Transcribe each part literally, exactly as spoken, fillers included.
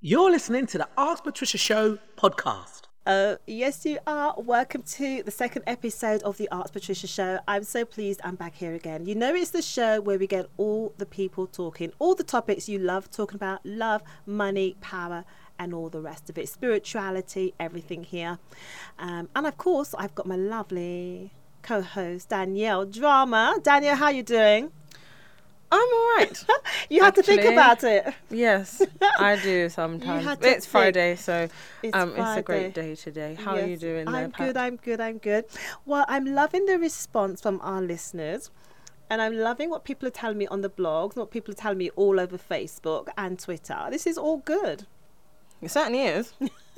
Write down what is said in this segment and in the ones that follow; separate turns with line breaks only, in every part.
You're listening to the Ask Patricia Show podcast.
Uh, yes, you are. Welcome to the second episode of the Ask Patricia Show. I'm so pleased I'm back here again. You know, it's the show where we get all the people talking, all the topics you love talking about, love, money, power, and all the rest of it. Spirituality, everything here. Um, and of course, I've got my lovely co-host, Danielle Drama. Danielle, how are you doing?
I'm all right.
You have
Actually,
to think about it.
Yes, I do sometimes.
had to
It's
think.
Friday, so
It's
um, it's a
Friday.
great day today. How are
Yes,
you doing there,
I'm
Pat?
good, I'm good, I'm good. Well, I'm loving the response from our listeners. And I'm loving what people are telling me on the blogs, what people are telling me all over Facebook and Twitter. This is all good.
It certainly is.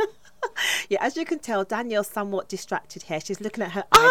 Yeah, as you can tell, Danielle's somewhat distracted here. She's looking at her iPad.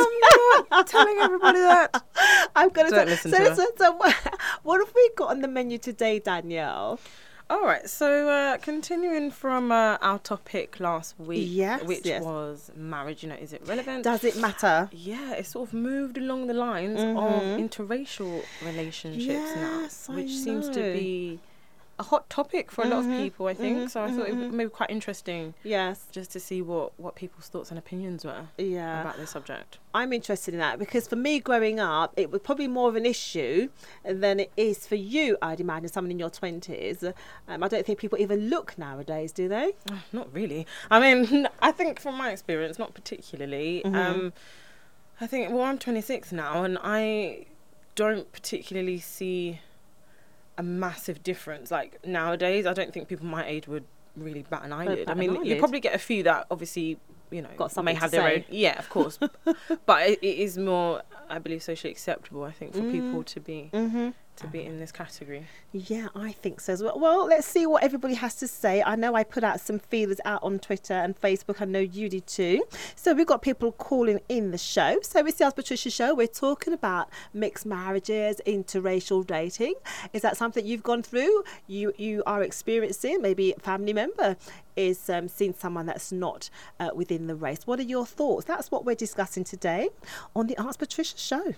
I am not telling everybody that.
I'm going
Don't
to
listen
so,
to her.
so, so, what, what have we got on the menu today, Danielle?
All right, so uh, continuing from uh, our topic last week,
Yes,
which
yes.
was marriage, you know, is it relevant?
Does it matter?
Yeah, it sort of moved along the lines
Mhm.
of interracial relationships
Yes,
now,
I
which seems to
know.
be a hot topic for a lot of
Mhm,
people, I think.
mhm,
so I thought it
mhm.
may be quite interesting
Yes.
just to see what, what people's thoughts and opinions were
Yeah.
about this subject.
I'm interested in that because for me growing up, it was probably more of an issue than it is for you, I'd imagine, someone in your twenties. Um, I don't think people even look nowadays, do they?
Oh, not really. I mean, I think from my experience, not particularly.
Mhm.
Um, I think, well, I'm twenty-six now, and I don't particularly see a massive difference. Like, nowadays, I don't think people my age would really bat an eyelid.
bat
I
an
mean, you
eyelid.
probably get a few that obviously, you know,
Got
may
something to
have their
say.
own. Yeah, of course. But it, it is more, I believe, socially acceptable, I think, for
Mm.
people to be
Mm-hmm.
to be in this category.
Yeah, I think so as well. Well, let's see what everybody has to say. I know I put out some feelers out on Twitter and Facebook. I know you did too. So we've got people calling in the show. So it's the Ask Patricia Show. We're talking about mixed marriages, interracial dating. Is that something you've gone through? You you are experiencing? Maybe a family member is um, seeing someone that's not uh, within the race. What are your thoughts? That's what we're discussing today on the Ask Patricia Show.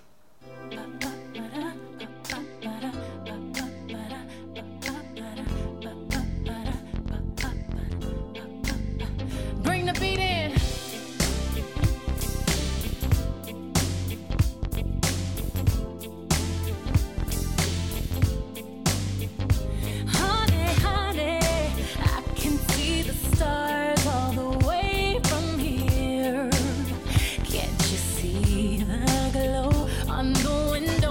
Bring the beat in. Honey, honey, I can see the stars all the way from here. Can't you see the glow on the window?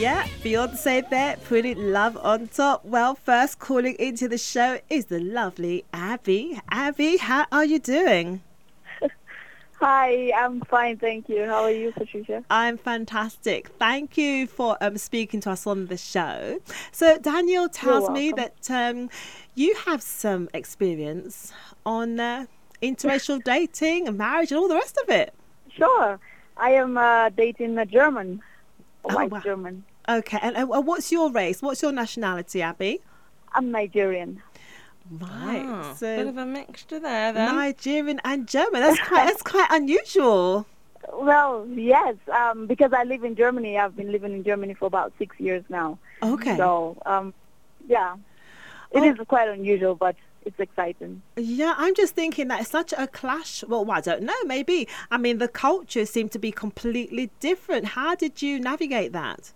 Yeah, Beyonce there, putting love on top. Well, first calling into the show is the lovely Abby. Abby, how are you doing?
Hi, I'm fine, thank you. How are you, Patricia?
I'm fantastic. Thank you for um, speaking to us on the show. So Daniel tells me that um, you have some experience on uh, interracial dating and marriage and all the rest of it.
Sure. I am uh, dating a German, a
Oh,
white
wow.
German.
Okay, and uh, what's your race? What's your nationality, Abby?
I'm Nigerian.
Right,
Ah,
so
bit of a mixture there then.
Nigerian and German. That's quite that's quite unusual.
Well, yes, um, because I live in Germany. I've been living in Germany for about six years now.
Okay.
So, um, yeah, it
Oh.
is quite unusual, but it's exciting.
Yeah, I'm just thinking that it's such a clash. Well, I don't know, maybe. I mean, the cultures seem to be completely different. How did you navigate that?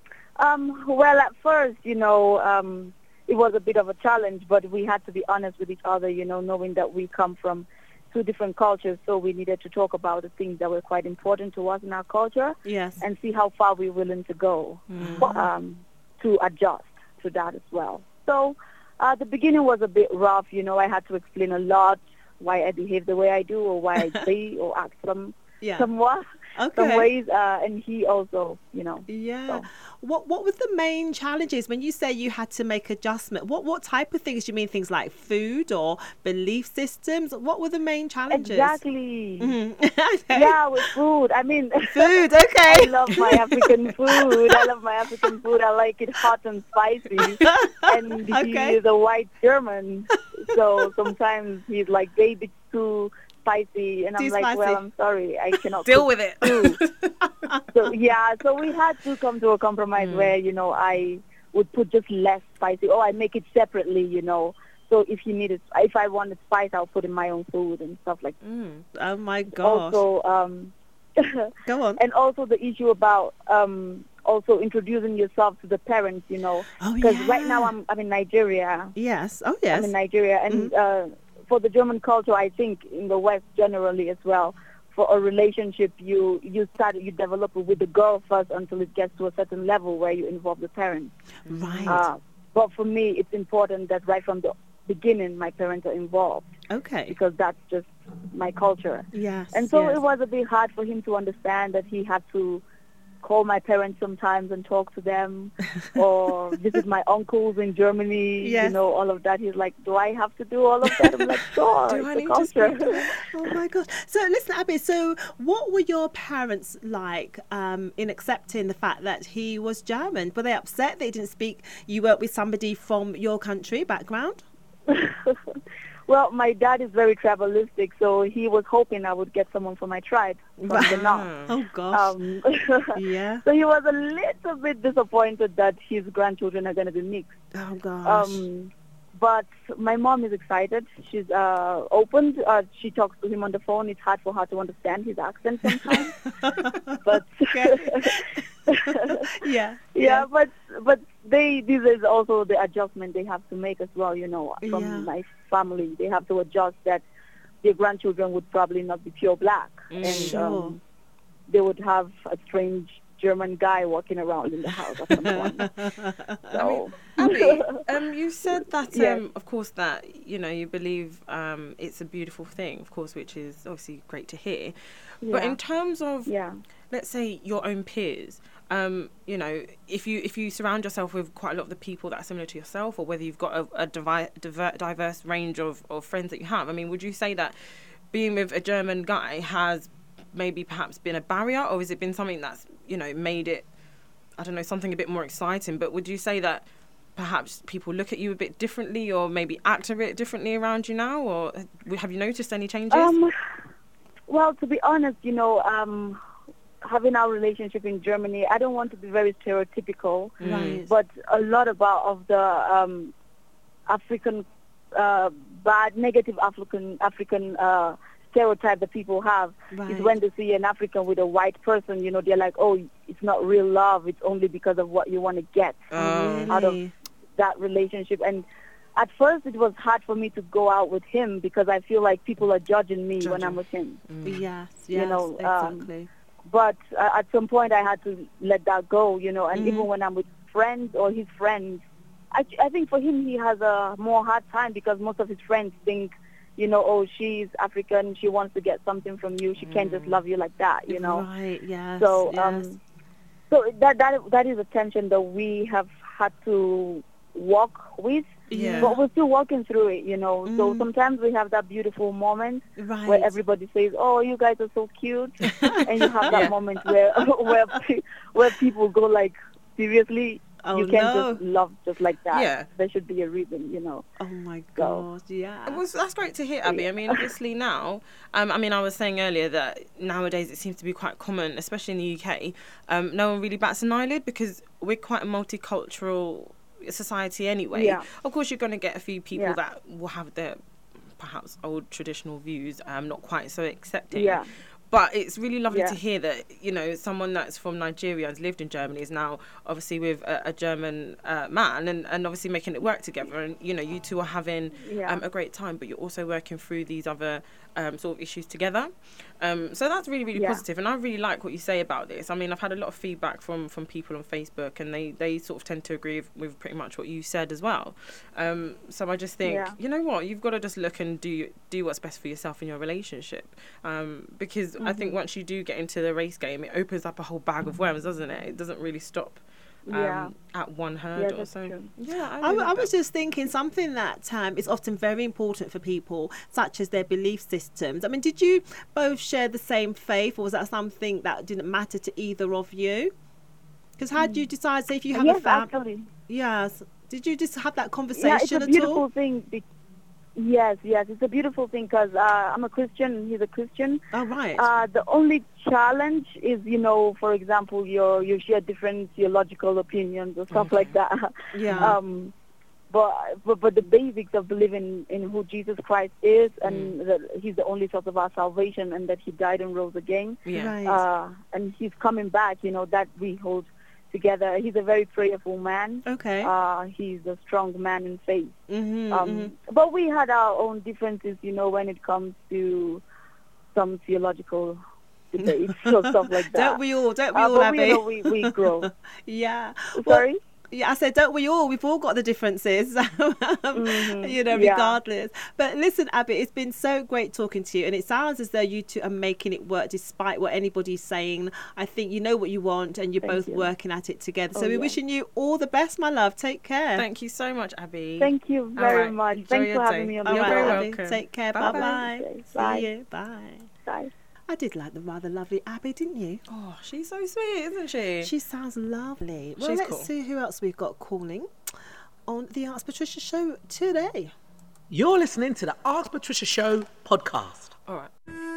Um, well, at first, you know, um, it was a bit of a challenge, but we had to be honest with each other, you know, knowing that we come from two different cultures, so we needed to talk about the things that were quite important to us in our culture
Yes.
and see how far we're willing to go um, to adjust to that as well. So uh, the beginning was a bit rough, you know, I had to explain a lot why I behave the way I do or why I say or act some,
Yeah.
somewhat, some
Okay.
ways, uh, and he also, you know.
Yeah.
So.
What What were the main challenges when you say you had to make adjustment? What What type of things? Do you mean things like food or belief systems? What were the main challenges?
Exactly.
Mhm. Okay.
Yeah, with food. I mean,
Food. Okay.
I love my African food. I love my African food. I like it hot and spicy. And he
Okay.
is a white German, so sometimes he's like, baby, it's too spicy. And I'm
Too
like,
spicy.
well, I'm sorry, I cannot
Deal
cook
with it.
food. So yeah, so we had to come to a compromise where, you know, I would put just less spicy, or I make it separately, you know. So if you needed, if I wanted spice, I'll put in my own food and stuff like that.
Mm.
Oh my gosh.
Also, um,
Go on.
and also the issue about um, also introducing yourself to the parents, you know,
Oh
because
yeah.
right now I'm I'm in Nigeria.
Yes. Oh yes.
I'm in Nigeria, and uh, for the German culture, I think in the West generally as well, for a relationship, you you start you develop it with the girl first until it gets to a certain level where you involve the parents.
Right.
Uh, but for me, it's important that right from the beginning, my parents are involved
okay.
because that's just my culture.
Yes.
And so
yes.
it was a bit hard for him to understand that he had to call my parents sometimes and talk to them or visit my uncles in Germany,
Yes.
you know, all of that. He's like, do I have to do all of that? I'm like, sure,
Do
it's
I
the
need to
culture.
speak to them?
Oh my gosh. So listen, Abby, so what were your parents like um, in accepting the fact that he was German? Were they upset they didn't speak, you weren't with somebody from your country background?
Well, my dad is very tribalistic, so he was hoping I would get someone from my tribe, from the north.
Oh gosh.
Um,
yeah.
so he was a little bit disappointed that his grandchildren are going to be mixed.
Oh gosh.
Um, but my mom is excited. She's uh, opened. Uh, she talks to him on the phone. It's hard for her to understand his accent sometimes. but
yeah.
yeah, but but they this is also the adjustment they have to make as well. You know, from
Yeah.
my family, they have to adjust that their grandchildren would probably not be pure black, and
Sure.
um, they would have a strange German guy walking around in the house at some point. So,
Abby, um, you said that, um,
Yes.
of course, that, you know, you believe um, it's a beautiful thing, of course, which is obviously great to hear. But
yeah.
in terms of,
yeah.
let's say, your own peers, um, you know, if you if you surround yourself with quite a lot of the people that are similar to yourself, or whether you've got a, a divi- diver- diverse range of, of friends that you have, I mean, would you say that being with a German guy has maybe perhaps been a barrier, or has it been something that's, you know, made it, I don't know, something a bit more exciting? But would you say that perhaps people look at you a bit differently, or maybe act a bit differently around you now, or have you noticed any changes?
Um, well, to be honest, you know, um, having our relationship in Germany, I don't want to be very stereotypical,
Right.
but a lot about of the um, African uh, bad, negative African African uh, stereotype that people have
Right.
is when they see an African with a white person, you know, they're like, oh, it's not real love, it's only because of what you want to get
Oh.
out of
Really?
that relationship. And at first it was hard for me to go out with him because I feel like people are judging me when
Judging.
I'm with him.
Yes, yes,
You know, um,
exactly.
but uh, at some point I had to let that go, you know. And
Mhm.
even when I'm with friends or his friends, I, I think for him he has a more hard time because most of his friends think, you know, oh, she's African, she wants to get something from you, she can't just love you like that, you know.
Right, yes.
So,
yes.
um, so that that that is a tension that we have had to walk with,
Yeah.
but we're still walking through it, you know. So
Mm.
sometimes we have that beautiful moment
right.
where everybody says, "Oh, you guys are so cute," and you have that
Yeah.
moment where where pe- where people go like, "Seriously,
Oh,
you can't
no.
just love just like that.
Yeah.
There should be a reason, you know."
Oh my
Go.
God, yeah.
Well, that's great to hear, Abby. I mean, obviously now, um, I mean, I was saying earlier that nowadays it seems to be quite common, especially in the U K. Um, no one really bats an eyelid because we're quite a multicultural society anyway.
Yeah.
Of course, you're going to get a few people
Yeah.
that will have their perhaps old traditional views, um, not quite so accepting.
Yeah.
But it's really lovely
Yeah.
to hear that, you know, someone that's from Nigeria and has lived in Germany is now obviously with a, a German uh, man and, and obviously making it work together. And, you know, you two are having
Yeah.
um, a great time, but you're also working through these other um, sort of issues together. Um, so that's really, really
Yeah.
positive. And I really like what you say about this. I mean, I've had a lot of feedback from, from people on Facebook and they, they sort of tend to agree with, with pretty much what you said as well. Um, so I just think,
Yeah.
you know what, you've got to just look and do do what's best for yourself in your relationship. Um, because I think once you do get into the race game, it opens up a whole bag of worms, doesn't it? It doesn't really stop um,
Yeah.
at one
Yeah,
hurdle.
that's
so
true.
yeah, I,
I,
really
I
like
was
that.
just thinking something that um, is often very important for people, such as their belief systems. I mean, did you both share the same faith, or was that something that didn't matter to either of you? Because how do you decide, say, if you have
yes,
a family?
actually.
Yes. Did you just have that conversation
Yeah, it's a
at
beautiful
all?
thing. Be- yes, yes, it's a beautiful thing because uh, I'm a Christian, he's a Christian.
Oh, right.
Uh, the only challenge is, you know, for example, your you share different theological opinions or stuff
Okay.
like that.
Yeah.
Um, but, but but the basics of believing in who Jesus Christ is and that He's the only source of our salvation and that He died and rose again,
Yeah.
Right.
uh, and He's coming back. You know, that we hold together. He's a very prayerful man.
Okay.
Uh, he's a strong man in faith.
mm-hmm,
Um,
mm-hmm.
But we had our own differences, you know, when it comes to some theological debates or stuff like that.
Don't we all? Don't we
Uh,
all,
but
Abby?
we, you know, we, we grow.
Yeah. Well,
Sorry?
yeah, I said, don't we all? We've all got the differences,
Mhm.
you know,
Yeah.
regardless. But listen, Abby, it's been so great talking to you. And it sounds as though you two are making it work despite what anybody's saying. I think you know what you want and you're
Thank
both
you.
working at it together. So
Oh,
we're
yeah.
wishing you all the best, my love. Take care.
Thank you so much, Abby.
Thank you
All
very
right,
much.
enjoy
Thanks
your
for having
day.
me on
All
the
You're
right,
very
show.
Abby.
welcome.
Take care.
Bye-bye.
Bye-bye.
Bye.
See you. Bye.
Bye.
I did like the rather lovely Abby, didn't you?
Oh, she's so sweet, isn't she?
She sounds lovely. Well,
She's
let's
cool.
see who else we've got calling on the Ask Patricia show today.
You're listening to the Ask Patricia Show podcast.
All right.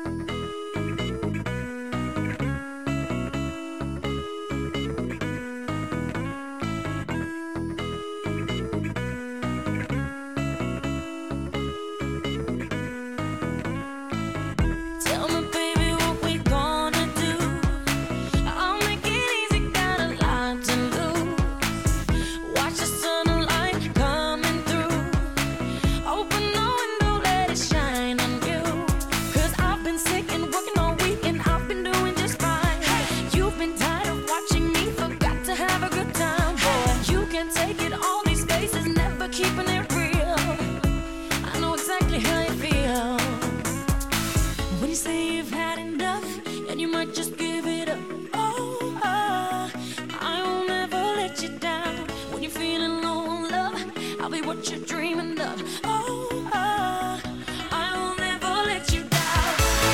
Tell me, baby, what we gonna do? I'll make it easy, got a lot to lose. Watch the sunlight coming through. Open the window, let it shine on you. 'Cause I've been sick and working all week and I've been doing just fine. You've been tired of watching me, forgot to have a good time. Boy, you can take it, all these faces, never keeping it real. I know exactly how you feel. When you say you've had enough and you might just give it up. Oh, oh, I will never let you down. When you're feeling low on love, I'll be what you're dreaming of. Oh, oh, I will never let you down.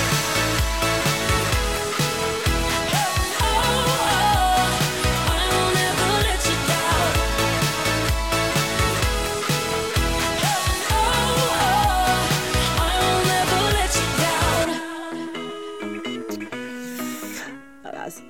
Oh, oh, I will never let you down. Oh, oh, I will never let you down.
That's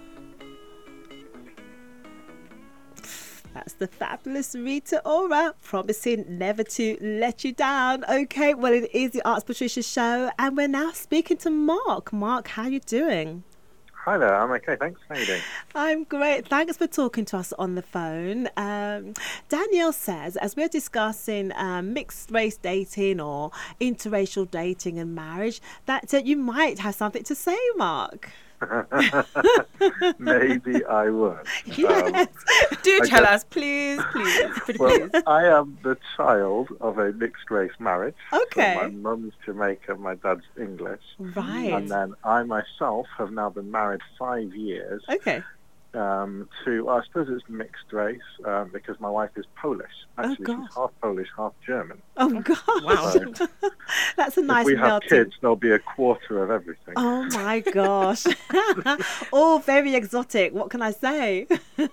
That's the fabulous Rita Ora, promising never to let you down. Okay, well, it is the Ask Patricia show, and we're now speaking to Mark. Mark, how you doing?
Hi there, I'm okay, thanks. How are you doing?
I'm great. Thanks for talking to us on the phone. Um, Danielle says, as we're discussing um, mixed race dating or interracial dating and marriage, that uh, you might have something to say, Mark.
Maybe I would.
Yes.
Do
I
tell
guess-
us, please, please, pretty
Well,
please.
I am the child of a mixed-race marriage.
Okay.
So my mum's Jamaican, my dad's English.
Right.
And then I myself have now been married five years
Okay.
um, to, I suppose it's mixed race, um, because my wife is Polish. Actually,
God.
she's half Polish, half German.
Oh God.
Wow.
So
That's a nice
if we have
melting.
kids, there'll be a quarter of everything.
Oh my gosh. All very exotic. What can I say?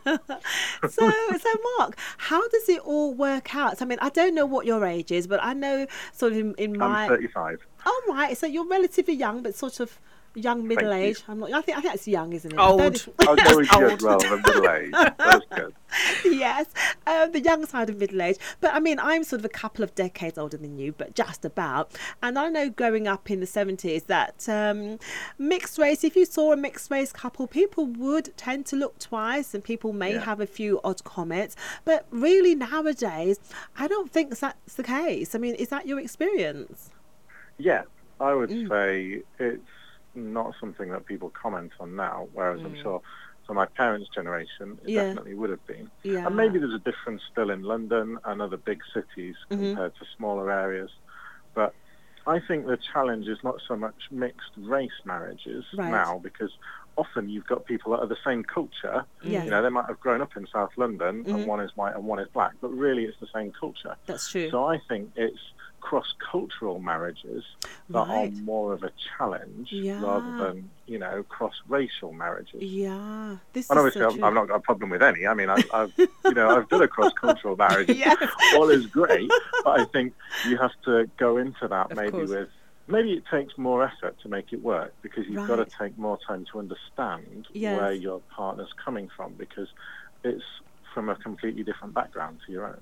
so, so Mark, how does it all work out? So, I mean, I don't know what your age is, but I know sort of in, in my.
I'm thirty-five.
Oh, right. So you're relatively young, but sort of young middle
Thank you.
age. I'm not. I think I think that's young, isn't it?
Old.
thirty
I'll go with you
Old.
as well, the middle age. That's good.
Yes, um, the young side of middle age. But I mean, I'm sort of a couple of decades older than you, but just about. And I know growing up in the seventies that um, mixed race, if you saw a mixed race couple, people would tend to look twice and people may
Yeah.
have a few odd comments. But really nowadays, I don't think that's the case. I mean, is that your experience?
Yeah, I would
Mm.
say it's not something that people comment on now, whereas I'm
Mm.
sure for my parents' generation, it
Yeah.
definitely would have been.
Yeah.
And maybe there's a difference still in London and other big cities
Mhm.
compared to smaller areas. But I think the challenge is not so much mixed race marriages
Right.
now, because often you've got people that are the same culture.
Yeah.
You know, they might have grown up in South London
Mhm.
and one is white and one is black, but really it's the same culture.
That's true.
So I think it's cross-cultural marriages that
Right.
are more of a challenge
Yeah.
rather than, you know, cross-racial marriages.
Yeah. This
And
is
obviously,
so
I've,
true.
I've not got a problem with any. I mean, I've, I've you know, I've done a cross-cultural marriage.
Yes.
All is great, but I think you have to go into that
Of
maybe
course.
with. Maybe it takes more effort to make it work, because you've got
Right.
to take more time to understand
Yes.
where your partner's coming from, because it's from a completely different background to your own.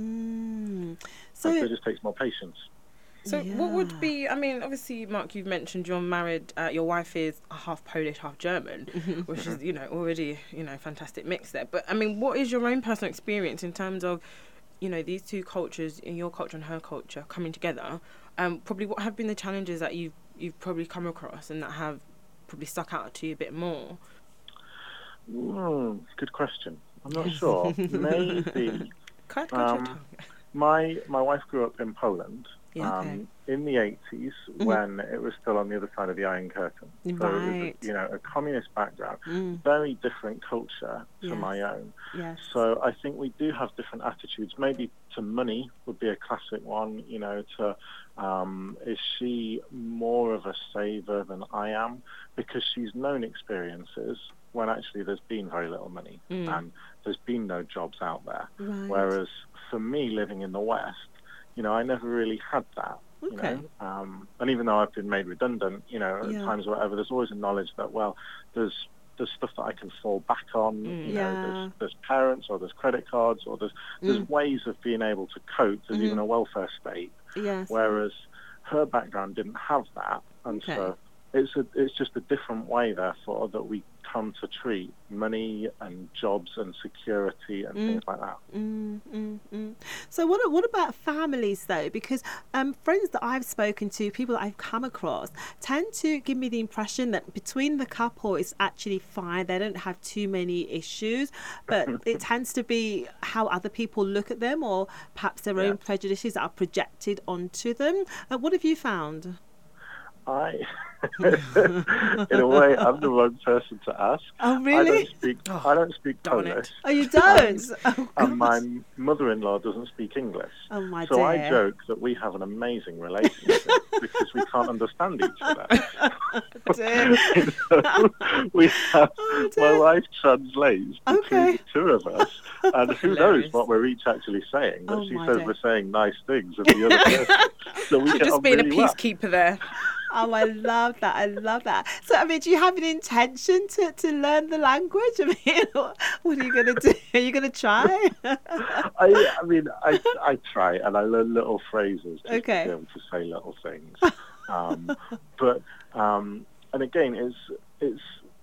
Mm.
So,
So,
so it just takes more patience.
So what
Yeah.
would be, I mean, obviously, Mark, you've mentioned you're married, uh, your wife is half Polish, half German, which is, you know, already, you know, fantastic mix there. But, I mean, what is your own personal experience in terms of, you know, these two cultures, in your culture and her culture, coming together? Um, probably what have been the challenges that you've, you've probably come across and that have probably stuck out to you a bit more?
Mm, good question. I'm not sure. Maybe
Cut, cut
Um,
your tongue.
my my wife grew up in Poland.
Yeah.
Um,
Okay.
in the eighties, when it was still on the other side of the Iron Curtain. So it was,
Right.
a, you know, a communist background,
Mm.
very different culture to
Yes.
my own.
Yes.
So I think we do have different attitudes. Maybe to money would be a classic one. You know, to um, is she more of a saver than I am, because she's known experiences when actually there's been very little money
Mm.
and there's been no jobs out there.
Right.
Whereas for me, living in the West, you know, I never really had that. You
Okay.
know, um, and even though I've been made redundant, you know, at
Yeah.
times or whatever, there's always a knowledge that, well, there's there's stuff that I can fall back on.
Mm.
You know,
Yeah.
there's, there's parents, or there's credit cards, or there's there's
Mm.
ways of being able to cope. There's
Mhm.
even a welfare state.
Yes.
Whereas her background didn't have that, and
Okay.
so it's a it's just a different way, therefore, that we come to treat money and jobs and security and
Mm.
things like that.
Mm, mm, mm. So what what about families though? Because um, friends that I've spoken to, people that I've come across, tend to give me the impression that between the couple it's actually fine. They don't have too many issues, but it tends to be how other people look at them, or perhaps their
Yeah.
own prejudices that are projected onto them. Uh, what have you found?
I, in a way, I'm the wrong person to ask.
Oh
I
really?
don't speak.
Oh,
I don't speak
darn it.
Polish,
Oh, you don't? Oh,
and my
gosh.
mother-in-law doesn't speak English.
Oh my
So I
dear.
joke that we have an amazing relationship because we can't understand each other.
Dear.
So we have,
Oh,
my
dear.
wife translates between
Okay.
the two of us, and who knows
Hilarious.
what we're each actually saying. But
Oh,
she
my
says
dear.
we're saying nice things of the other person. So we get
Just
on
being
really
a
well.
peacekeeper there.
Oh, I love that. I love that. So, I mean, do you have an intention to, to learn the language? I mean, what are you going to do? Are you going to try?
I, I mean, I, I try and I learn little phrases just
Okay.
to be able to say little things. Um, but um, and again, it's it's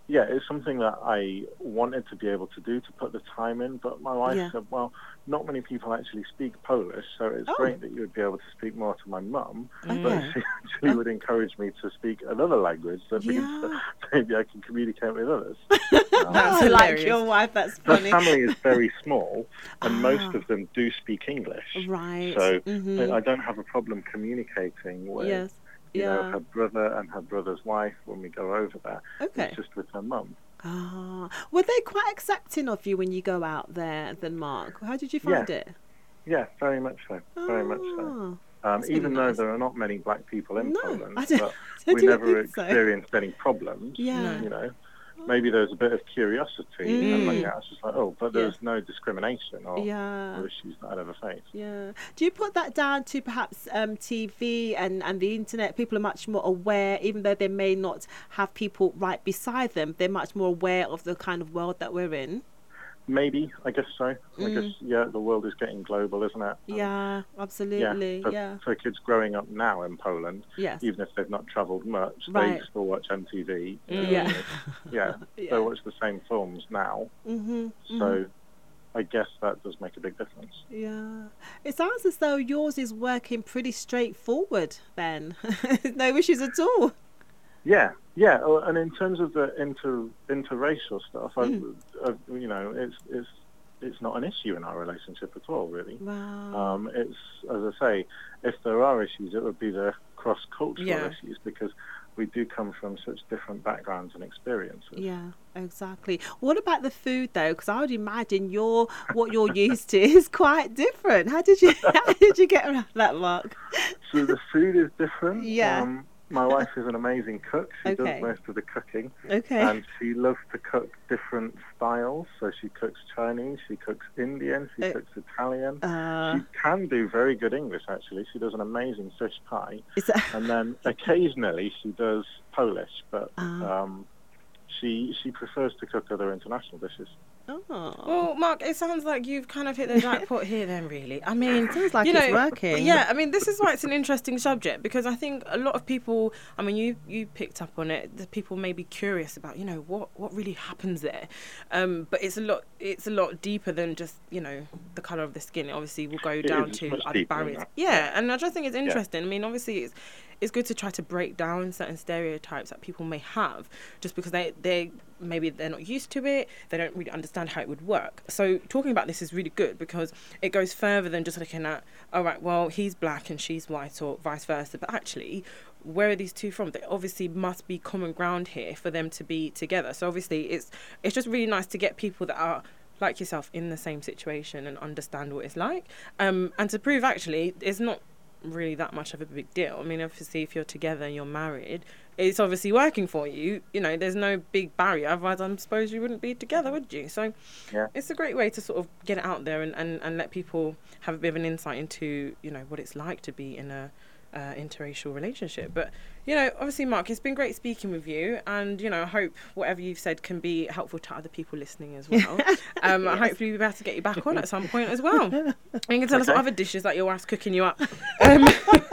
yeah, it's something that I wanted to be able to do, to put the time in, but my wife
Yeah.
said, well, not many people actually speak Polish, so it's
Oh.
great that you would be able to speak more to my mum, but
Okay.
she actually would encourage me to speak another language that means
Yeah.
that maybe I can communicate with others. Um,
That's
I like
hilarious.
your wife. That's
the
funny.
family is very small, and
Ah.
most of them do speak English.
Right.
So
Mhm.
I I don't have a problem communicating with,
Yes.
you
Yeah.
know, her brother and her brother's wife when we go over there.
Okay.
It's just with her mum.
Ah, were they quite accepting of you when you go out there, then, Mark? How did you find
Yeah.
it?
Yeah, very much so. Very much so.
Ah,
Um,
that's really
even though
nice.
there are not many black people in
No,
Poland,
I don't-
but
I
we
didn't
never
think so.
experienced any problems.
Yeah.
You know, maybe there's a bit of curiosity, and like,
Mm.
yeah, it's just like, oh, but there's no discrimination or,
Yeah.
or issues that I'd ever faced.
Yeah. Do you put that down to perhaps um, T V and, and the internet? People are much more aware, even though they may not have people right beside them, they're much more aware of the kind of world that we're in.
Maybe, I guess so. I
Mm.
guess, yeah, the world is getting global, isn't it? Um,
Yeah, absolutely.
So,
Yeah.
so kids growing up now in Poland,
Yes.
even if they've not travelled much,
Right.
they still watch M T V. you know,
Yeah.
yeah.
Yeah.
They watch the same films now.
Mm-hmm.
So I guess that does make a big difference.
Yeah. It sounds as though yours is working pretty straightforward then. No issues at all.
Yeah, yeah. oh, And in terms of the inter interracial stuff, I,
Mm.
I, you know, it's it's it's not an issue in our relationship at all, really.
Wow.
Um, it's, as I say, if there are issues, it would be the cross-cultural
Yeah.
issues, because we do come from such different backgrounds and experiences.
Yeah, exactly. What about the food though? Because I would imagine your what you're used to is quite different. How did you how did you get around that, Mark?
So the food is different.
Yeah.
Um, my wife is an amazing cook. She
Okay.
does most of the cooking.
Okay.
And she loves to cook different styles. So she cooks Chinese, she cooks Indian, she
Uh,
cooks Italian.
Uh,
She can do very good English, actually. She does an amazing fish pie.
is that,
And then occasionally she does Polish, but
Ah.
um, she she prefers to cook other international dishes.
oh.
Well, Mark, it sounds like you've kind of hit the jackpot here then, really. I mean,
Sounds like
you
it's
know,
working.
Yeah, I mean, this is why it's an interesting subject, because I think a lot of people, I mean, you, you picked up on it, the people may be curious about, you know, what, what really happens there. Um, but it's a lot it's a lot deeper than just, you know, the colour of the skin. It obviously will go
It
down
is
to
much
other
deeper than
barriers.
that.
Yeah, and I just think it's interesting. I mean, obviously it's it's good to try to break down certain stereotypes that people may have just because they, they maybe they're not used to it, they don't really understand how it would work. So talking about this is really good because it goes further than just looking at, all right, well, he's black and she's white or vice versa. But actually, where are these two from? There obviously must be common ground here for them to be together. So obviously it's it's just really nice to get people that are like yourself in the same situation and understand what it's like. Um, and to prove actually it's not really that much of a big deal. I mean, obviously if you're together and you're married, it's obviously working for you. You know, there's no big barrier. Otherwise, I suppose you wouldn't be together, would you? So
Yeah.
it's a great way to sort of get it out there and, and, and let people have a bit of an insight into, you know, what it's like to be in a uh, interracial relationship. But, you know, obviously, Mark, it's been great speaking with you. And, you know, I hope whatever you've said can be helpful to other people listening as well. Um,
Yes.
Hopefully we'll be able to get you back on at some point as well. And you can tell us
Okay.
what other dishes that your wife's cooking you up. Um,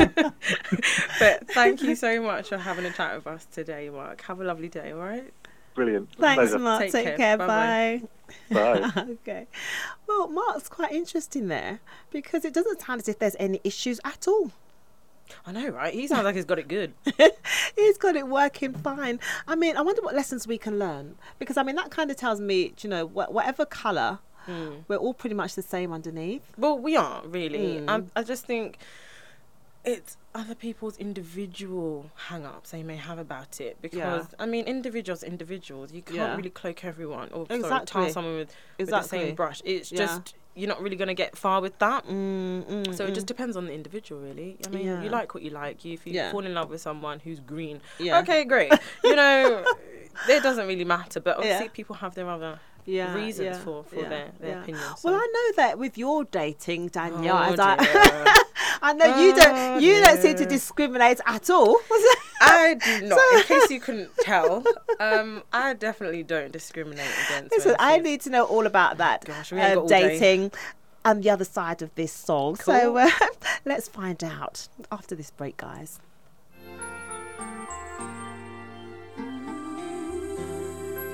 but thank you so much for having a chat with us today, Mark. Have a lovely day, all right?
Brilliant.
Thanks,
Pleasure.
Mark.
Take
Take,
care.
care.
Bye-bye.
Bye.
Bye.
Okay. Well, Mark's quite interesting there because it doesn't sound as if there's any issues at all.
I know, right? He sounds like he's got it good.
He's got it working fine. I mean, I wonder what lessons we can learn because I mean that kind of tells me, you know, wh- whatever colour,
Mm.
we're all pretty much the same underneath.
Well, we are really.
Mm.
I, I just think it's other people's individual hang-ups they may have about it because
Yeah.
I mean individuals are individuals, you can't
Yeah.
really cloak everyone or sorry,
Exactly.
tar someone with, with the
Exactly.
same brush. It's
Yeah.
just you're not really going to get far with that.
Mm, mm,
So it
mm.
just depends on the individual, really. I mean,
Yeah.
you like what you like. You, if you
Yeah.
fall in love with someone who's green,
Yeah.
okay, great. You know, it doesn't really matter. But obviously,
Yeah.
people have their other
yeah,
reasons
yeah,
for, for
yeah,
their, their
yeah.
opinions.
Well,
so.
I know that with your dating, Danielle,
Oh,
as I,
dear.
I know you
Oh,
don't, you don't seem to
dear.
discriminate at all.
I do not. In case you couldn't tell, um, I definitely don't discriminate against.
Listen, I
women.
need to know all about that
Gosh, we ain't
uh,
got all day.
dating and the other side of this song. So
Cool.
uh, let's find out after this break, guys.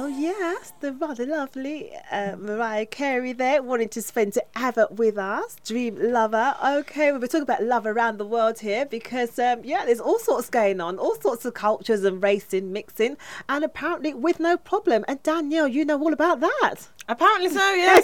yes, the rather lovely uh, Mariah Carey there, wanting to spend forever with us. Dream lover. Okay, we'll be talking about love around the world here because, um, yeah, there's all sorts going on, all sorts of cultures and racing, mixing, and apparently with no problem. And Danielle, you know all about that.
Apparently so, yes.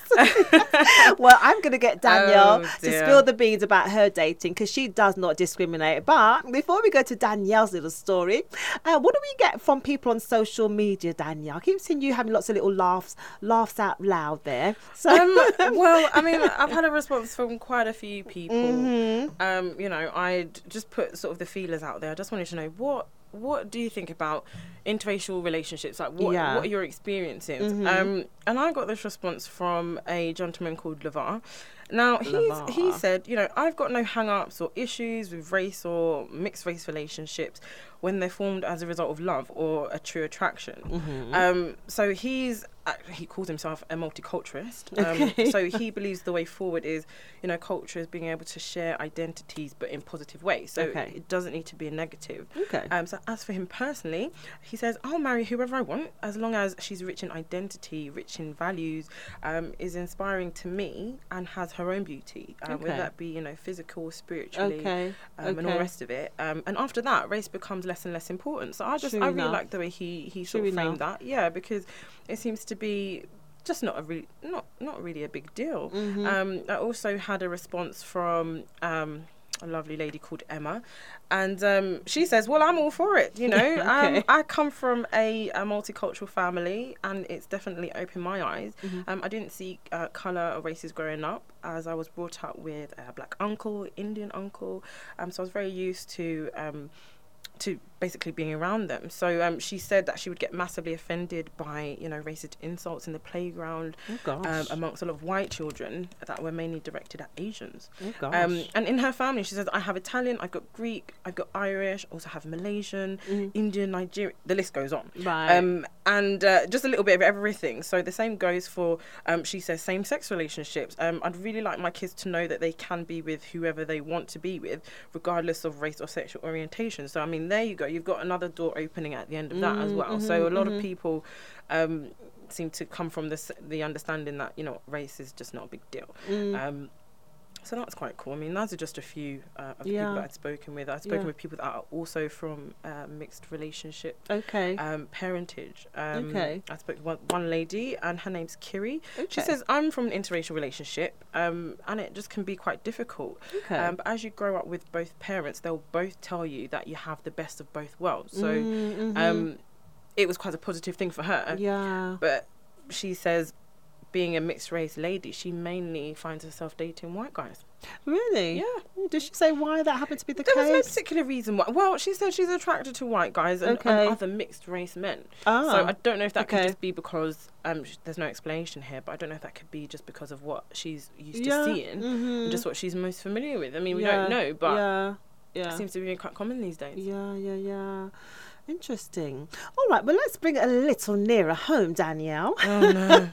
Yes. Well, I'm going to get Danielle
Oh,
to
dear.
spill the beans about her dating because she does not discriminate. But before we go to Danielle's little story, uh, what do we get from people on social media, Danielle? I keep seeing you having lots of little laughs, laughs out loud there. So,
Um, well, I mean, I've had a response from quite a few people.
Mm-hmm.
Um, you know, I'd just put sort of the feelers out there. I just wanted to know what what do you think about interracial relationships? Like, what
Yeah.
what are your experiences?
Mhm.
Um, and I got this response from a gentleman called LeVar. Now, he's,
LeVar.
he said, you know, I've got no hang-ups or issues with race or mixed race relationships when they're formed as a result of love or a true attraction.
Mm-hmm.
Um, so he's uh, he calls himself a multiculturalist. Um,
Okay.
So he believes the way forward is, you know, culture is being able to share identities, but in positive ways. So
Okay.
it doesn't need to be a negative.
Okay.
Um, so as for him personally, he says, I'll marry whoever I want as long as she's rich in identity, rich in values, um, is inspiring to me and has her own beauty, um,
Okay.
whether that be, you know, physical, spiritually,
Okay.
um, and all the
Okay.
rest of it. Um, and after that, race becomes less and less important. So I just,
True
I really
enough.
like the way he, he sort
True
of framed
enough.
that. Yeah, because it seems to be just not a really, not, not really a big deal.
Mhm.
Um, I also had a response from um, a lovely lady called Emma, and um, she says, well, I'm all for it, you know.
Okay.
um, I come from a, a multicultural family, and it's definitely opened my eyes.
Mm-hmm.
Um, I didn't see uh, colour or races growing up, as I was brought up with a black uncle, Indian uncle, um, so I was very used to um, to basically being around them. So um, she said that she would get massively offended by, you know, racist insults in the playground,
Oh, gosh.
um, amongst a lot of white children that were mainly directed at Asians.
Oh, gosh.
Um, and in her family, she says, I have Italian, I've got Greek, I've got Irish, also have Malaysian,
Mhm.
Indian, Nigerian, the list goes on.
Right.
Um, and uh, just a little bit of everything. So the same goes for, um, she says, same-sex relationships. Um, I'd really like my kids to know that they can be with whoever they want to be with, regardless of race or sexual orientation. So, I mean, there you go. You've got another door opening at the end of that as
Mm,
well.
mhm,
So a lot
mhm.
of people um, seem to come from this, the understanding that, you know, race is just not a big deal.
Mm.
Um, so that's quite cool. I mean, those are just a few uh, of the
Yeah.
people that I'd spoken with. I've spoken
Yeah.
with people that are also from uh, mixed relationship
Okay.
um, parentage. Um,
Okay.
I spoke to one, one lady, and her name's Kiri. She
Okay.
says, I'm from an interracial relationship, um, and it just can be quite difficult.
Okay.
Um, but as you grow up with both parents, they'll both tell you that you have the best of both worlds. So
Mm, mhm.
um, it was quite a positive thing for her.
yeah.
But she says, being a mixed race lady, she mainly finds herself dating white guys.
Really?
Yeah.
Did she say why that happened to be the
There was no
case?
particular reason why. Well, she said she's attracted to white guys and,
Okay.
and other mixed race men.
Ah,
So I don't know if that
okay.
could just be because um, sh- there's no explanation here, but I don't know if that could be just because of what she's used
yeah.
to seeing
mhm.
and just what she's most familiar with. I mean, we
Yeah.
don't know, but
yeah,
it
yeah,
seems to be quite common these days.
yeah, yeah, yeah. Interesting. All right, well, let's bring it a little nearer home, Danielle.
Oh no,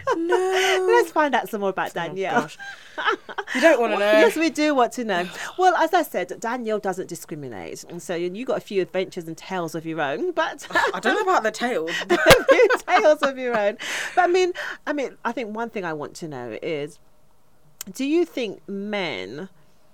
no!
Let's find out some more about
Oh,
Danielle.
gosh. You don't want to know.
Yes, we do want to know. Well, as I said, Danielle doesn't discriminate, and so you got a few adventures and tales of your own, but
I don't know about the tails. But
a few tales of your own. But I mean, I mean, I think one thing I want to know is, do you think men?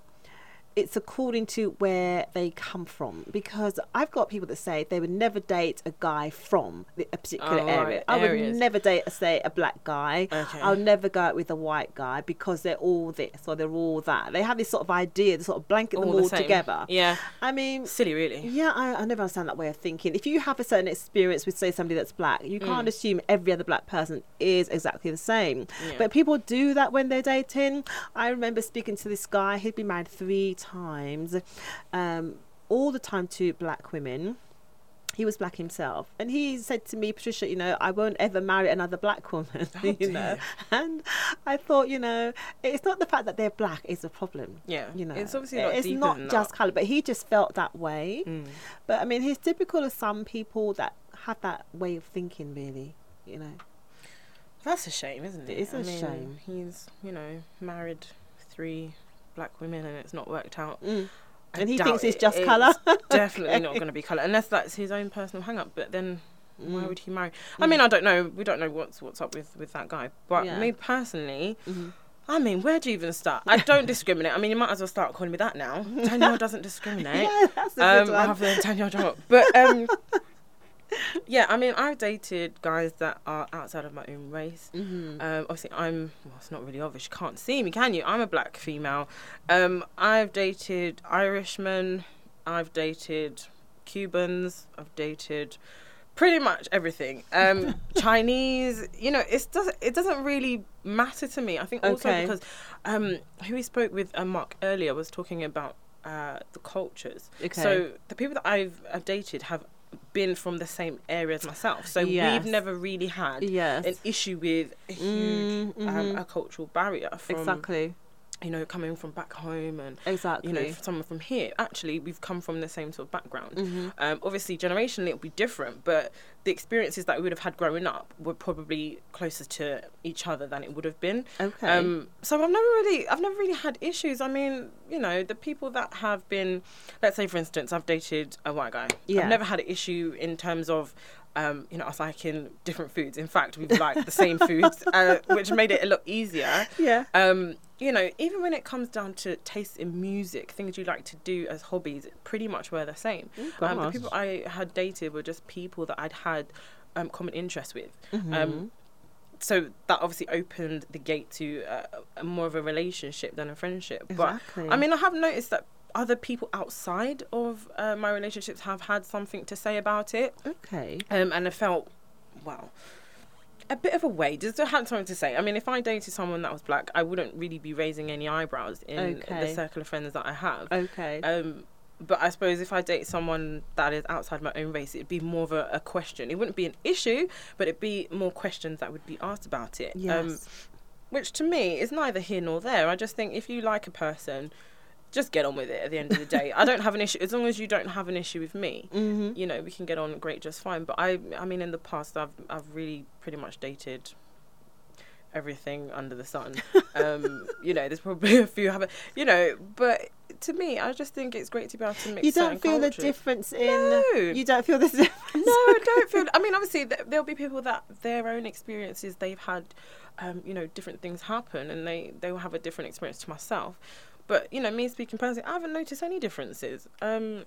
It's according to where they come from, because I've got people that say they would never date a guy from the- a particular
Oh,
area.
right,
I would
areas.
never date, say, a black guy.
Okay.
I'll never go out with a white guy because they're all this or they're all that. They have this sort of idea, they sort of blanket them
All
all,
the same.
together.
Yeah,
I mean,
silly, really.
yeah, I, I never understand that way of thinking. If you have a certain experience with, say, somebody that's black, you can't assume every other black person is exactly the same.
Yeah.
But people do that when they're dating. I remember speaking to this guy, he'd been married three times, um, all the time to black women. He was black himself, and he said to me, Patricia, you know, I won't ever marry another black woman.
Oh,
you know,
dear.
and I thought, you know, it's not the fact that they're black is a problem.
Yeah,
You know,
it's obviously a lot
it's
deeper
not
than
just
that.
colour, but he just felt that way.
Mm.
But I mean, he's typical of some people that have that way of thinking, really. You know,
That's a shame, isn't it?
It is
I
a
mean,
shame.
He's, you know, married three black women and it's not worked out.
mm.
I
And he
doubt
thinks it's
it-
just colour?
Definitely not going to be colour, unless that's his own personal hang-up. But then, Why would he marry? I mean, I don't know. We don't know what's what's up with, with that guy. But
Yeah.
me personally, I mean, where do you even start? I don't discriminate. I mean, you might as well start calling me that now. Danielle doesn't discriminate.
Yeah, that's a
um,
good one.
rather than Danielle Drop. But um, yeah, I mean, I've dated guys that are outside of my own race.
Mm-hmm.
Um, obviously, I'm. Well, it's not really obvious. You can't see me, can you? I'm a black female. Um, I've dated Irishmen. I've dated Cubans. I've dated pretty much everything. Um, Chinese. You know, it doesn't. It doesn't really matter to me. I think also
Okay.
because um, who we spoke with, uh, Mark earlier, was talking about uh, the cultures.
Okay.
So the people that I've, I've dated have been from the same area as myself, so
Yes.
we've never really had
Yes.
an issue with a huge
Mm,
um,
mhm.
a cultural barrier from
Exactly.
you know coming from back home and
Exactly.
you know someone from here. Actually, we've come from the same sort of background.
Mm-hmm.
Um, obviously, generationally it'll be different, but the experiences that we would have had growing up were probably closer to each other than it would have been.
Okay.
Um, so I've never really, I've never really had issues. I mean, you know, the people that have been, let's say for instance, I've dated a white guy.
Yeah.
I've never had an issue in terms of, um, you know, us liking different foods. In fact, we've liked the same foods, uh, which made it a lot easier.
Yeah.
Um, you know, even when it comes down to taste in music, things you like to do as hobbies, pretty much were the same.
Oh,
Um, the
gosh.
people I had dated were just people that I'd had um, common interests with.
Mm-hmm.
Um, so that obviously opened the gate to uh, a more of a relationship than a friendship.
Exactly.
But I mean, I have noticed that other people outside of uh, my relationships have had something to say about it,
Okay.
um, and I felt, well, a bit of a way. Just had something to say. I mean, if I dated someone that was black, I wouldn't really be raising any eyebrows in
Okay.
the circle of friends that I have.
Okay.
Um, but I suppose if I date someone that is outside my own race, it'd be more of a, a question. It wouldn't be an issue, but it'd be more questions that would be asked about it. Um,
Yes.
which to me is neither here nor there. I just think if you like a person, just get on with it at the end of the day. I don't have an issue. As long as you don't have an issue with me,
Mm-hmm.
you know, we can get on great just fine. But I, I mean, in the past, I've, I've really pretty much dated everything under the sun. Um, you know, there's probably a few haven't, you know, but to me, I just think it's great to be able to mix
You
certain
don't feel
cultures.
the difference in.
No.
You don't feel the difference.
No, I don't feel. I mean, obviously, th- there'll be people that their own experiences they've had, um, you know, different things happen, and they they will have a different experience to myself. But you know, me speaking personally, I haven't noticed any differences. Um,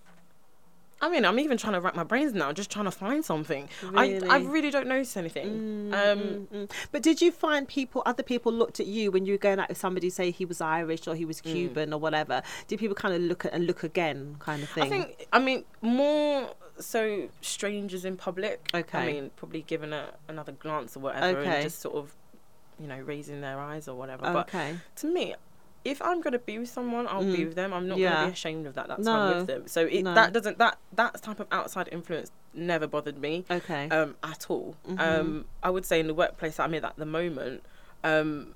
I mean, I'm even trying to rack my brains now, just trying to find something.
Really?
I I really don't notice anything.
Mm,
um,
mm, mm. But did you find people, other people looked at you when you were going out with somebody, say he was Irish or he was
Mm.
Cuban or whatever? Did people kind of look at and look again, kind of thing?
I think, I mean, more so strangers in public.
Okay.
I mean, probably giving a, another glance or whatever,
Okay.
and just sort of, you know, raising their eyes or whatever. But
Okay.
to me, if I'm gonna be with someone, I'll be
Mm.
with them. I'm not
Yeah.
gonna be ashamed of that. That's why
No.
I'm with them. So it,
No.
that doesn't that that type of outside influence never bothered me
Okay.
um, at all.
Mhm.
Um, I would say in the workplace that I'm in at the moment, um,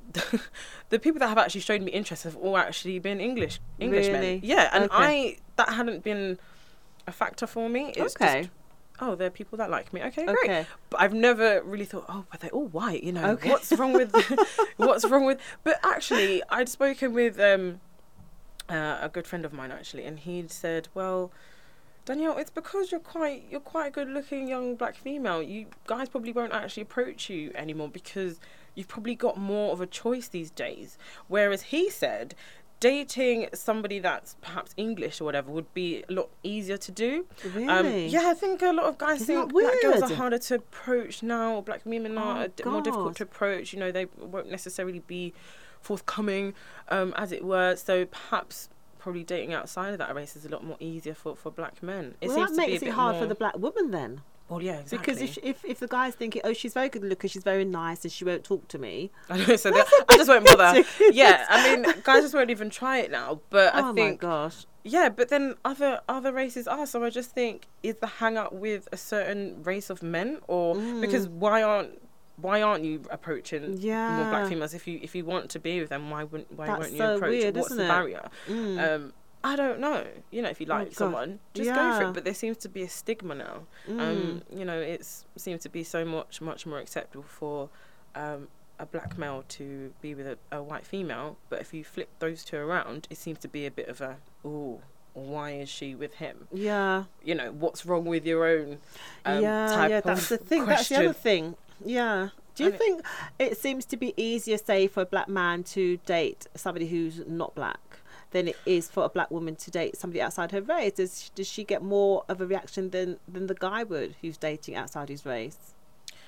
the people that have actually showed me interest have all actually been English Englishmen.
Really?
Yeah, and
Okay.
I that hadn't been a factor for me. It's
Okay.
just, oh, there are people that like me. Okay,
Okay.
great. But I've never really thought, oh, but they're all white. You know,
Okay.
what's wrong with what's wrong with? But actually, I'd spoken with um, uh, a good friend of mine actually, and he'd said, well, Danielle, it's because you're quite you're quite a good-looking young black female. You guys probably won't actually approach you anymore because you've probably got more of a choice these days. Whereas he said, dating somebody that's perhaps English or whatever would be a lot easier to do.
Really?
Um, yeah, I think a lot of guys
Isn't
think
that
black girls are
weird?
harder to approach now. Black women are
Oh,
a di- more difficult
God.
to approach. You know, they won't necessarily be forthcoming, um, as it were. So perhaps probably dating outside of that race is a lot more easier for, for black men. It
well,
seems
that
to be a
makes it
bit
hard for
more-
the black woman then.
Well, yeah, exactly.
Because if, if if the guy's thinking, oh, she's very good looking, she's very nice, and she won't talk to me.
I know, so they- I just won't bother.
ridiculous.
Yeah, I mean, guys just won't even try it now. But
oh
I think,
my gosh.
yeah, but then other other races are. So I just think, is the hang up with a certain race of men, or
Mm.
because why aren't why aren't you approaching more
Yeah.
black females? If you if you want to be with them, why wouldn't why
That's
won't you
so
approach?
weird,
What's
isn't
the
it?
barrier?
Mm.
Um, I don't know. You know, if you like
God.
someone, just go for
Yeah.
it. But there seems to be a stigma now.
Mm.
Um, you know, it seems to be so much, much more acceptable for um, a black male to be with a, a white female. But if you flip those two around, it seems to be a bit of a, ooh, why is she with him?
Yeah.
You know, what's wrong with your own um,
yeah,
type
yeah,
of
that's the thing.
question.
That's the other thing. Yeah. Do you
And it-
think it seems to be easier, say, for a black man to date somebody who's not black than it is for a black woman to date somebody outside her race? Does does she get more of a reaction than than the guy would who's dating outside his race?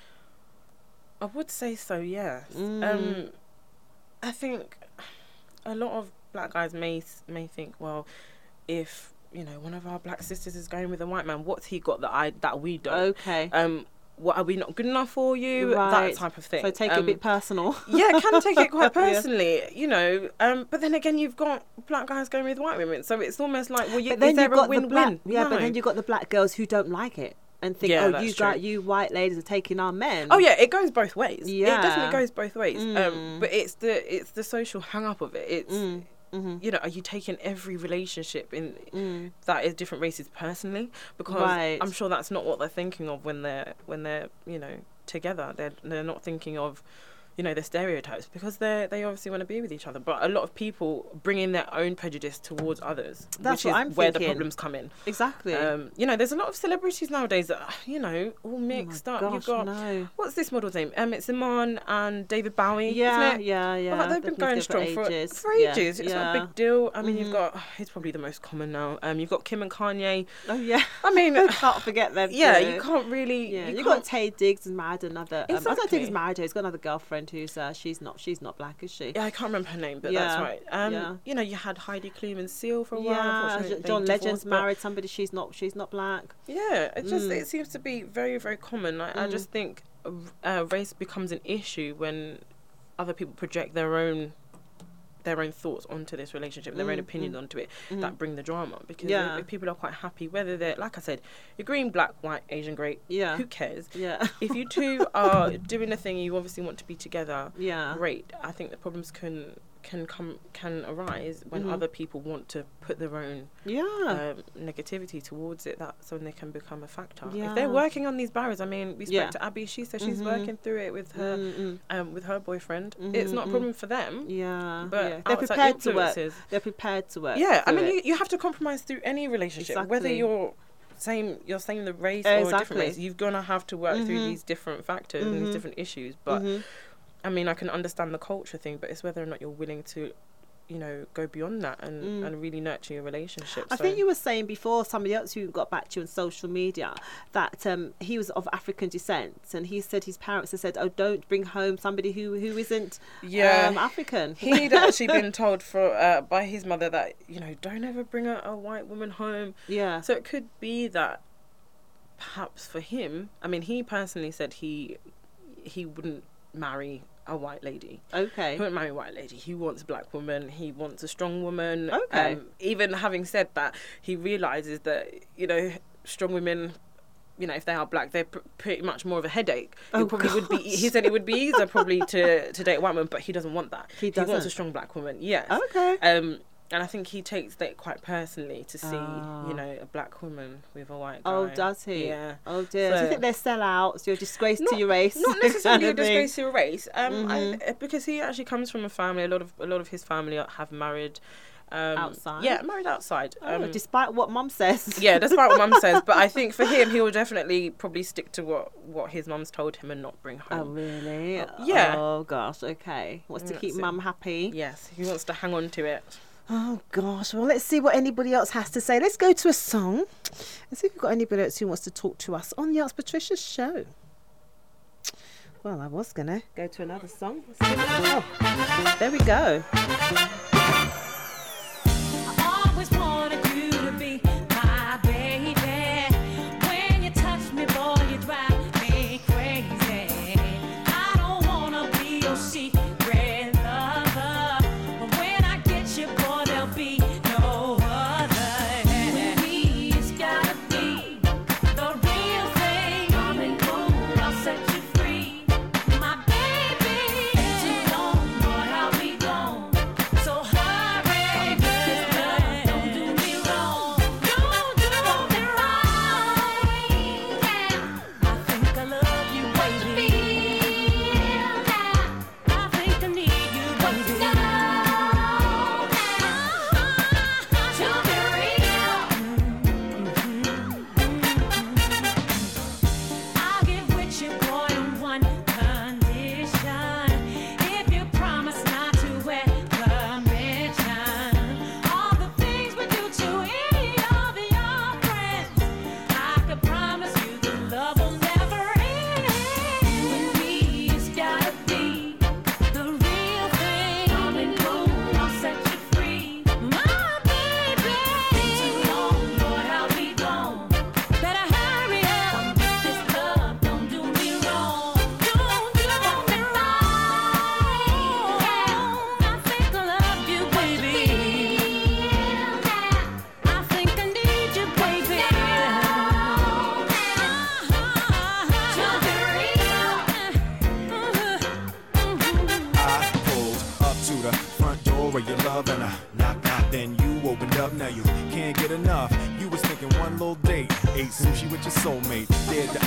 I would say so, yes.
Mm.
Um, I think a lot of black guys may may think, well, if you know one of our black sisters is going with a white man, what's he got that I that we don't?
Okay.
Um, what are we not good enough for you?
Right.
That type of thing.
So take it a
Um,
bit personal.
yeah, can take it quite
Yeah.
personally, you know. Um, but then again, you've got black guys going with white women, so it's almost like, well, you,
But then
is there
you've
a
got the
win-win?
black, yeah.
No.
But then you've got the black girls who don't like it and think,
Yeah,
oh,
that's
you
true.
got you white ladies are taking our men.
Oh yeah, it goes both ways.
Yeah.
It definitely goes both ways. Um,
Mm.
but it's the it's the social hang up of it. It's
Mm. Mhm.
you know, are you taking every relationship in
Mm.
that is different races personally? Because
Right.
I'm sure that's not what they're thinking of when they're when they're you know together. They're they're not thinking of you know the stereotypes because they they obviously want to be with each other. But a lot of people bring in their own prejudice towards others,
That's
which
what
is
I'm
where the
thinking.
problems come in.
Exactly.
Um, you know, there's a lot of celebrities nowadays that are, you know all mixed up.
Oh gosh,
You've got
no.
what's this model's name? Um, it's Iman and David Bowie.
Yeah,
isn't it?
yeah, yeah.
Well, they've been going strong for
ages.
for
Yeah,
ages. It's not a
yeah.
big deal. I mean, you've
Mhm.
got oh, he's probably the most common now. Um, you've got Kim and Kanye.
Oh yeah.
I mean,
Can't forget them.
yeah,
too.
you can't really.
Yeah,
you
you
can't,
got Tay Diggs and married another. Um, I don't
Exactly.
think he's married her. He's got another girlfriend who's uh, she's not she's not black, is she?
Yeah, I can't remember her name, but
Yeah,
that's right. Um,
yeah.
you know, you had Heidi Klum and Seal for a while.
Yeah,
Unfortunately, they
John
divorced,
Legend's
but-
married somebody. She's not. She's not black.
Yeah, it just
Mm.
it seems to be very very common. I, I
Mm.
just think uh, race becomes an issue when other people project their own their own thoughts onto this relationship, their own
Mm,
opinions onto it,
Mhm.
that bring the drama. Because
Yeah.
if, if people are quite happy, whether they're like I said, you're green, black, white, Asian, great,
Yeah.
who cares?
Yeah.
If you two are doing a thing, you obviously want to be together.
Yeah.
Great. I think the problems can can come can arise when
Mhm.
other people want to put their own
Yeah.
um, negativity towards it. That's when they can become a factor.
Yeah.
If they're working on these barriers, I mean, we spoke
Yeah.
to Abby. She said she's
Mhm.
working through it with her
Mm-mm.
um, with her boyfriend.
Mhm,
It's not a
mhm.
problem for them.
Yeah.
But
yeah. They're
outside
prepared to work.
influences-
They're prepared to work.
Yeah, I
through
mean,
it.
you, you have to compromise through any relationship, whether
Exactly.
you're same you're saying the race or a different
Exactly.
race. You're gonna have to work through
Mhm.
these different factors and
Mhm.
these different issues. But
Mhm.
I mean, I can understand the culture thing, but it's whether or not you're willing to, you know, go beyond that and,
Mm.
and really nurture your relationship.
I
So-
think you were saying before, somebody else who got back to you on social media, that um, he was of African descent, and he said his parents had said, "Oh, don't bring home somebody who who isn't
Yeah.
um, African."
He'd actually been told for uh, by his mother that, you know, don't ever bring a, a white woman home.
Yeah.
So it could be that perhaps for him, I mean, he personally said he he wouldn't marry a white lady.
Okay.
He wouldn't marry a white lady. He wants a black woman. He wants a strong woman.
Okay.
Um, even having said that, he realizes that, you know, strong women, you know, if they are black, they're pr- pretty much more of a headache.
Oh,
it probably would be.
gosh.
He said it would be easier probably to to date a white woman, but he doesn't want that.
He
wants
doesn't?
a strong black woman. Yes.
Okay.
Um, and I think he takes that quite personally to see,
Ah.
you know, a black woman with a white guy.
Oh, does he?
Yeah.
Oh dear. So,
So-
you think they're sellouts? You're a disgrace to
Not-
your race.
Not necessarily a
kind of thing?
disgrace to your race. Um,
Mhm.
I, because he actually comes from a family. A lot of a lot of his family are- have married. Um,
Outside?
Yeah, married outside.
Oh,
Um,
despite what Mum says.
yeah, despite what Mum says, but I think for him, he will definitely probably stick to what what his mum's told him and not bring
Oh
home.
really?
yeah.
Oh gosh. Okay. Wants to
That's
keep
it.
Mum happy.
Yes, he wants to hang on to it.
Oh gosh. Well, let's see what anybody else has to say. Let's go to a song. Let's see if we've got anybody else who wants to talk to us on the Ask Patricia show. Well, I was gonna go to another song. Let's see what- oh, there we go.
I always wanted you to be my baby. When you touch me, boy, you drive me crazy. I don't wanna be your secret lover, but when I get you, boy, there'll be no other. With me, it's gotta be the real thing. Come and go, I'll set you free, my baby. Too long, boy, I'll be gone. So hurry.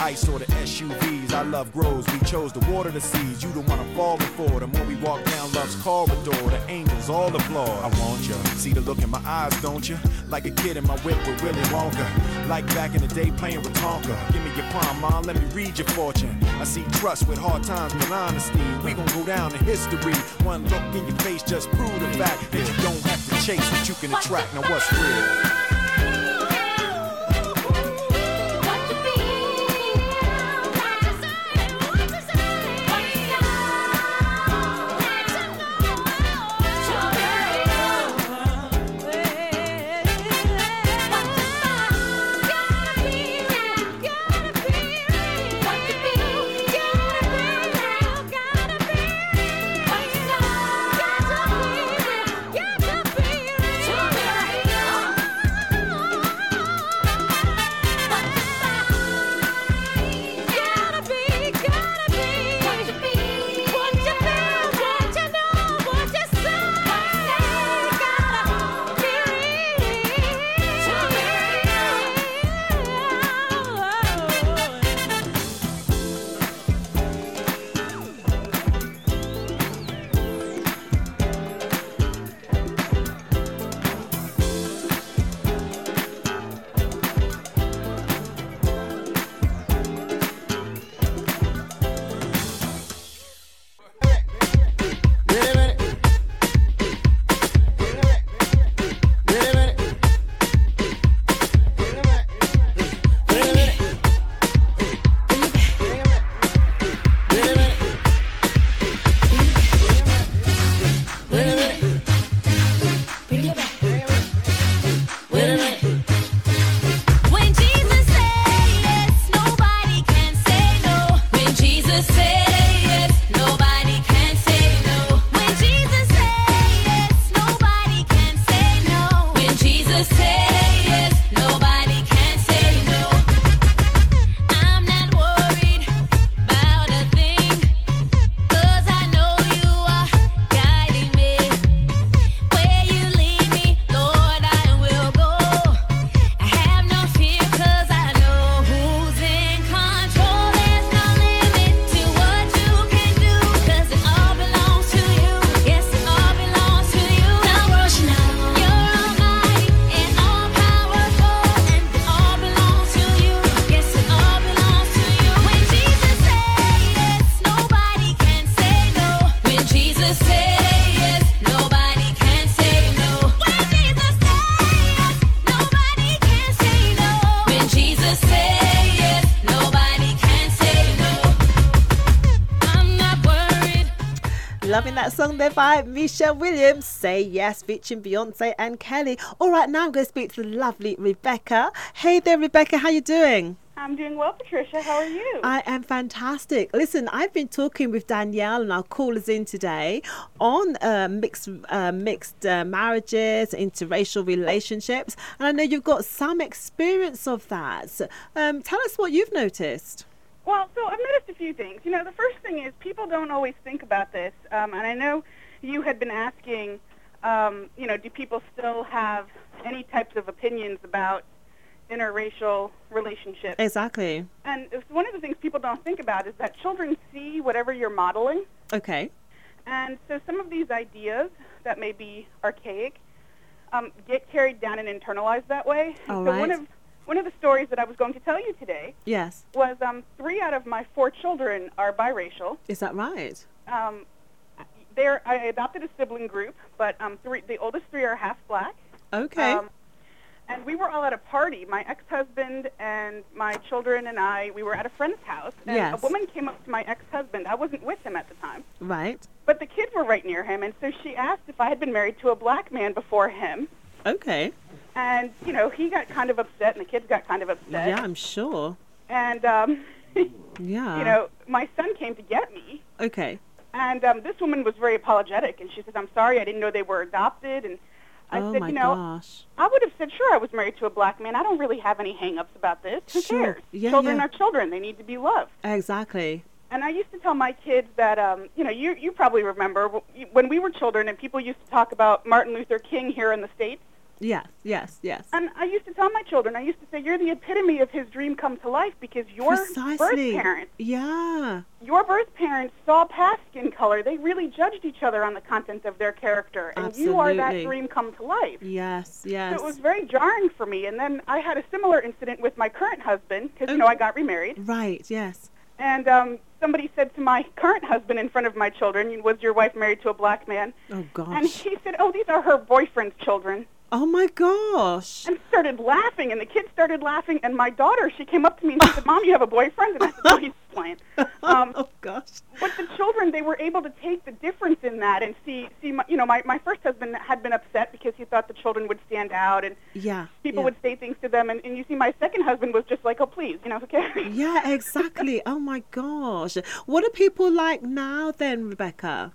ice or the S U Vs. Our love grows, we chose to water the seeds. You don't wanna fall before. The more we walk down love's corridor, the angels all applaud. I want you, see the look in my eyes, don't you? Like a kid in my whip with Willy Wonka. Like back in the day playing with Tonka. Give me your palm, mom, let me read your fortune. I see trust with hard times and honesty. We gon' go down in history. One look in your face just prove the fact that you don't have to chase what you can attract. Now what's real?
Loving that song there by Michelle Williams, Say Yes, featuring Beyonce and Kelly. All right, now I'm going to speak to the lovely Rebecca. Hey there, Rebecca, how you doing?
I'm doing well, Patricia. How are you?
I am fantastic. Listen, I've been talking with Danielle and our callers in today on uh, mixed uh, mixed uh, marriages, interracial relationships, and I know you've got some experience of that. So, um, tell us what you've noticed.
Well, so I've noticed a few things. You know, the first thing is people don't always think about this, um, and I know you had been asking, um, you know, do people still have any types of opinions about interracial relationships?
Exactly.
And it's one of the things people don't think about is that children see whatever you're modeling.
Okay.
And so some of these ideas that may be archaic um, get carried down and internalized that way. And
All
so
right.
one of one of the stories that I was going to tell you today
Yes.
was um, three out of my four children are biracial.
Is that right?
Um, they're, I adopted a sibling group, but um, three, the oldest three are half black.
Okay.
Um, and we were all at a party. My ex-husband and my children and I, we were at a friend's house. And
Yes.
a woman came up to my ex-husband. I wasn't with him at the time.
Right.
But the kids were right near him, and so she asked if I had been married to a black man before him.
Okay.
And, you know, he got kind of upset, and the kids got kind of upset.
Yeah, I'm sure.
And, um,
Yeah.
you know, my son came to get me.
Okay.
And um, this woman was very apologetic, and she said, I'm sorry, I didn't know they were adopted. And I
oh
said,
my
you know,
gosh.
I would have said, sure, I was married to a black man. I don't really have any hang-ups about this. Who
Sure.
cares?
Yeah,
children
yeah.
are children. They need to be loved.
Exactly.
And I used to tell my kids that, um, you know, you, you probably remember when we were children and people used to talk about Martin Luther King here in the States.
Yes, yes, yes.
And I used to tell my children, I used to say, you're the epitome of his dream come to life because your
Precisely.
birth parents,
Yeah.
your birth parents saw past skin color. They really judged each other on the content of their character. And you are that
Absolutely.
dream come to life.
Yes, yes.
So it was very jarring for me. And then I had a similar incident with my current husband because, you know, I got remarried.
Right, yes.
And um, somebody said to my current husband in front of my children, was your wife married to a black man?
Oh, gosh.
And he said, oh, these are her boyfriend's children.
Oh, my gosh.
And started laughing, and the kids started laughing. And my daughter, she came up to me and she said, Mom, you have a boyfriend? And I said, no, he's playing. Um,
oh, gosh.
But the children, they were able to take the difference in that and see, see my, you know, my, my first husband had been upset because he thought the children would stand out and
Yeah.
people
yeah.
would say things to them. And, and you see, my second husband was just like, oh, please, you know, who cares?
Yeah, exactly. Oh, my gosh. What are people like now then, Rebecca,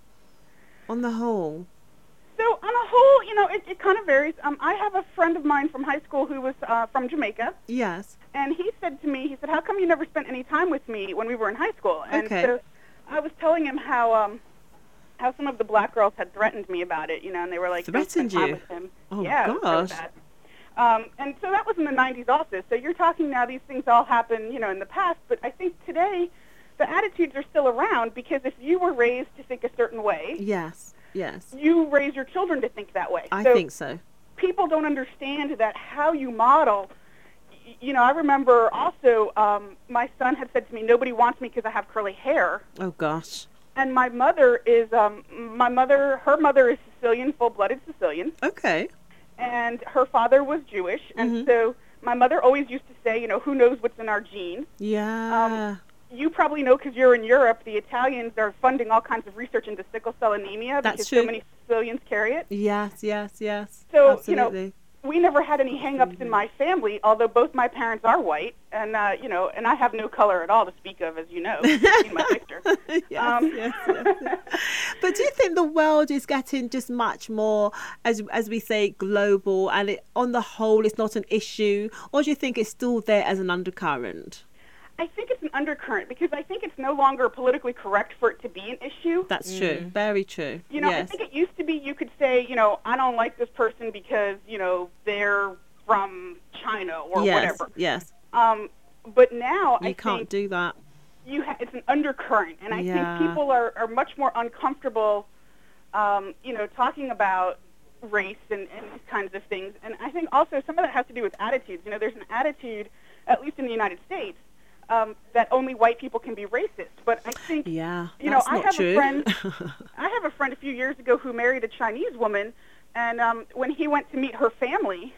on the whole?
So on a whole, you know, it, it kind of varies. Um, I have a friend of mine from high school who was uh, from Jamaica.
Yes.
And he said to me, he said, how come you never spent any time with me when we were in high school? And
Okay.
so I was telling him how um, how some of the black girls had threatened me about it, you know, and they were like, don't spend
Threatened
time
you?
with him.
Oh,
yeah, it was really
gosh.
bad. Um, and so that was in the nineties also. So you're talking now, these things all happen, you know, in the past. But I think today the attitudes are still around because if you were raised to think a certain way,
Yes. Yes.
you raise your children to think that way.
I
so
think so.
people don't understand that how you model. y- You know, I remember also um, my son had said to me, nobody wants me because I have curly hair.
Oh, gosh.
And my mother is, um, my mother, her mother is Sicilian, full-blooded Sicilian,
Okay.
and her father was Jewish. And
Mhm.
so my mother always used to say, you know, who knows what's in our genes?
Yeah.
You probably know because you're in Europe, the Italians are funding all kinds of research into sickle cell anemia
That's
because
true.
so many Sicilians carry it.
yes, yes, yes.
So,
Absolutely.
you know, we never had any hang-ups in my family, although both my parents are white, and, uh, you know, and I have no color at all to speak of, as you know. You've seen my picture.
yes,
Um,
yes, yes, yes. But do you think the world is getting just much more, as as we say, global, and it, on the whole, it's not an issue, or do you think it's still there as an undercurrent?
I think it's an undercurrent because I think it's no longer politically correct for it to be an issue.
That's true. Very true.
You know, I
yes.
think it used to be you could say, you know, I don't like this person because, you know, they're from China or
yes.
whatever.
Yes.
Um, but now
You
I
can't
think
do that.
you ha- it's an undercurrent, and I
Yeah.
think people are, are much more uncomfortable, um, you know, talking about race and, and these kinds of things. And I think also some of that has to do with attitudes. You know, there's an attitude, at least in the United States, um, that only white people can be racist. But I think,
Yeah.
you know,
that's
I
not
have
true.
a friend. I have a friend a few years ago who married a Chinese woman, and um, when he went to meet her family,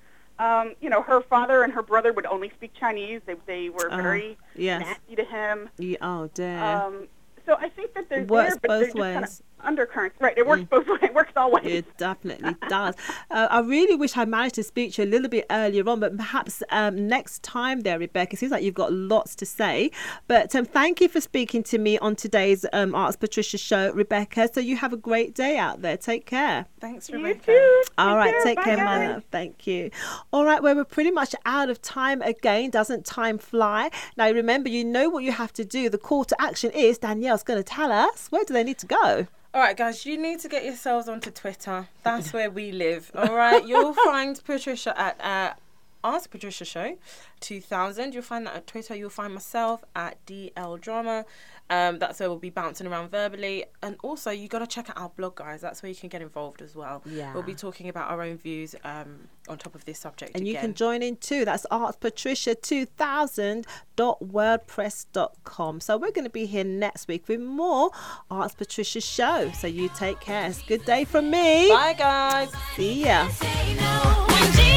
um, you know, her father and her brother would only speak Chinese. They they were
Oh,
very
yes.
nasty to him.
Yeah, oh dear.
Um, so I think that they're
It works
there, but
both
they're just kind
ways.
of undercurrents. Right, it works both ways. It works all ways.
It definitely does. Uh, I really wish I managed to speak to you a little bit earlier on, but perhaps um, next time there, Rebecca. It seems like you've got lots to say. But um, thank you for speaking to me on today's um, Ask Patricia show, Rebecca. So you have a great day out there. Take care.
Thanks,
You
Rebecca.
too.
All
You
right,
too.
take
Bye,
care,
guys.
my love. Thank you. All right, well, we're pretty much out of time again. Doesn't time fly? Now, remember, you know what you have to do. The call to action is Danielle's going to tell us where do they need to go.
All right, guys, you need to get yourselves onto Twitter. That's where we live. All right, you'll find Patricia at uh, Ask Patricia Show two thousand. You'll find that at Twitter. You'll find myself at D L Drama. Um, that's where we'll be bouncing around verbally. And also, you got to check out our blog, guys. That's where you can get involved as well.
Yeah.
We'll be talking about our own views um, on top of this subject
And you
again.
can join in too. That's ask patricia two thousand dot wordpress dot com. So we're going to be here next week with more Ask Patricia show. So you take care. It's a good day from me.
Bye, guys.
See ya.
Say no when she